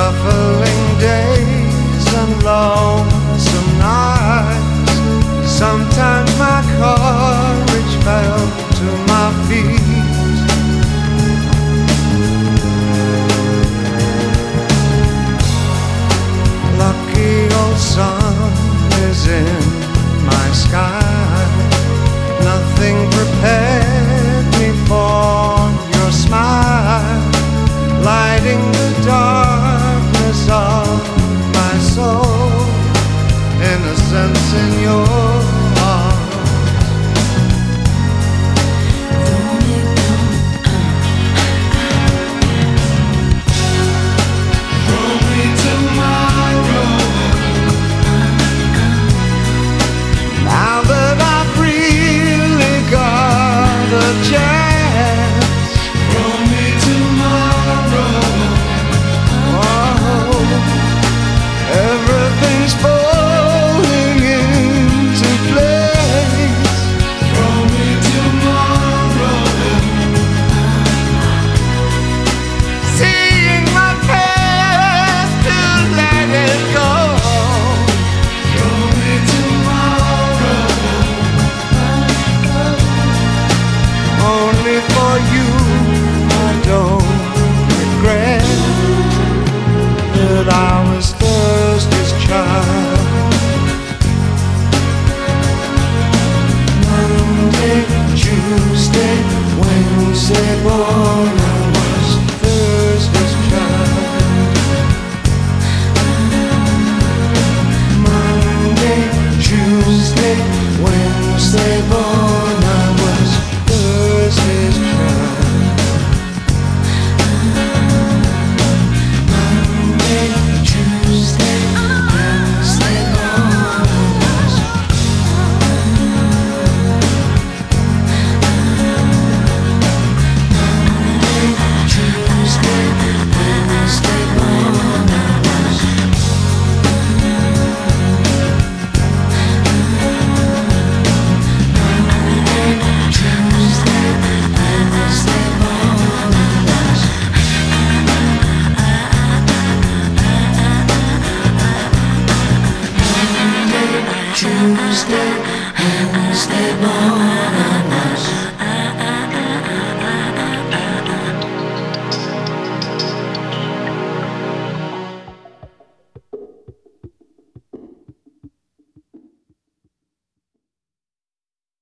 shuffling days and lonesome nights. Sometimes my courage fell to my feet. Lucky old sun is in my sky. Nothing prepared me for your smile, lighting the darkness of my soul, innocence in your arms. Throw me tomorrow. Now that I've really got a chance, throw me tomorrow. Everything's falling into place. Throw me tomorrow. Seeing my past to let it go. Throw me tomorrow. Only for you I don't regret that I was Thursday's child. Monday, Tuesday, Wednesday born, I was Thursday's child. Monday, Tuesday, Wednesday born, I was Thursday's child. Tuesday, Wednesday morning.